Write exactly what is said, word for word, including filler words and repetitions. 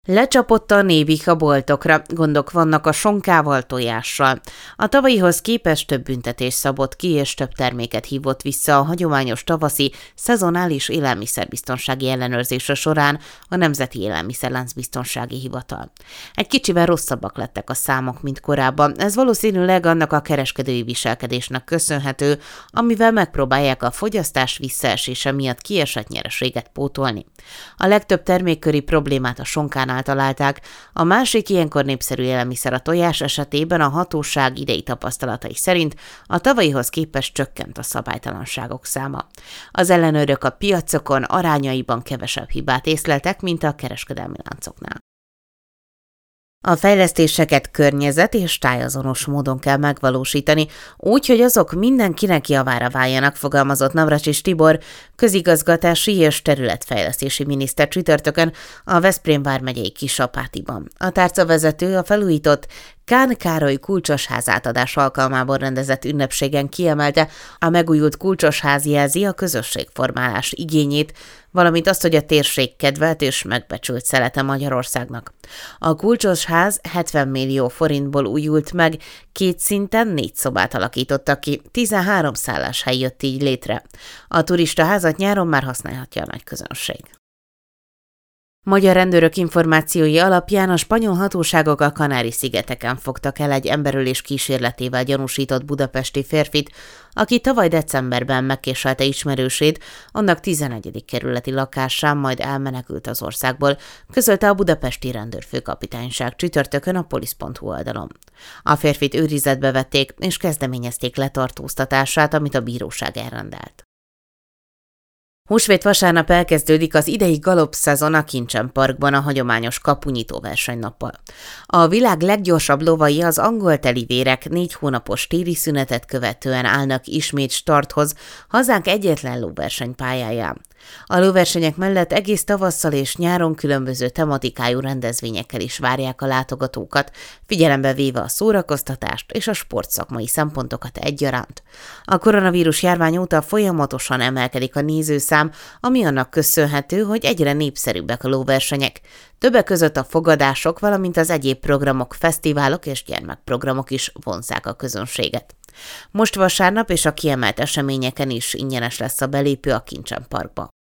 Lecsapott a névik a boltokra, gondok vannak a sonkával, tojással. A tavalyihoz képest több büntetés szabott ki, és több terméket hívott vissza a hagyományos tavaszi, szezonális élelmiszerbiztonsági ellenőrzése során a Nemzeti Élelmiszerláncbiztonsági Hivatal. Egy kicsivel rosszabbak lettek a számok, mint korábban. Ez valószínűleg annak a kereskedői viselkedésnek köszönhető, amivel megpróbálják a fogyasztás visszaesése miatt kiesett nyereséget pótolni. A legtöbb termékköri problémát a sonkánál találták, a másik ilyenkor népszerű élelmiszer a tojás esetében a hatóság idei tapasztalatai szerint a tavalyihoz képest csökkent a szabálytalanságok száma. Az ellenőrök a piacokon arányaiban kevesebb hibát észleltek, mint a kereskedelmi láncoknál. A fejlesztéseket környezet- és tájazonos módon kell megvalósítani, úgy, hogy azok mindenkinek javára váljanak, fogalmazott Navracsics Tibor, közigazgatási és területfejlesztési miniszter csütörtökön a Veszprém vármegyei Kisapátiban. A tárcavezető a felújított Kán Károly kulcsosház átadás alkalmából rendezett ünnepségen kiemelte, a megújult kulcsosház jelzi a közösségformálás igényét, valamint azt, hogy a térség kedvelt és megbecsült szelete Magyarországnak. A kulcsosház hetven millió forintból újult meg, két szinten négy szobát alakítottak ki, tizenhárom szálláshely jött így létre. A turistaházat nyáron már használhatja a nagy közönség. Magyar rendőrök információi alapján a spanyol hatóságok a Kanári-szigeteken fogtak el egy emberölés kísérletével gyanúsított budapesti férfit, aki tavaly decemberben megkéselte ismerősét, annak tizenegyedik kerületi lakásán, majd elmenekült az országból, közölte a budapesti rendőrfőkapitányság csütörtökön a polisz pont hu oldalon. A férfit őrizetbe vették, és kezdeményezték letartóztatását, amit a bíróság elrendelt. Húsvét vasárnap elkezdődik az idei galopszezon a Kincsen Parkban a hagyományos kapunyító versenynappal. A világ leggyorsabb lovai, az angol telivérek négy hónapos téli szünetet követően állnak ismét starthoz hazánk egyetlen lóversenypályáján. A lóversenyek mellett egész tavasszal és nyáron különböző tematikájú rendezvényekkel is várják a látogatókat, figyelembe véve a szórakoztatást és a sportszakmai szempontokat egyaránt. A koronavírus járvány óta folyamatosan emelkedik a nézőszám, ami annak köszönhető, hogy egyre népszerűbbek a lóversenyek. Többek között a fogadások, valamint az egyéb programok, fesztiválok és gyermekprogramok is vonzzák a közönséget. Most vasárnap és a kiemelt eseményeken is ingyenes lesz a belépő a Kincsen Parkba.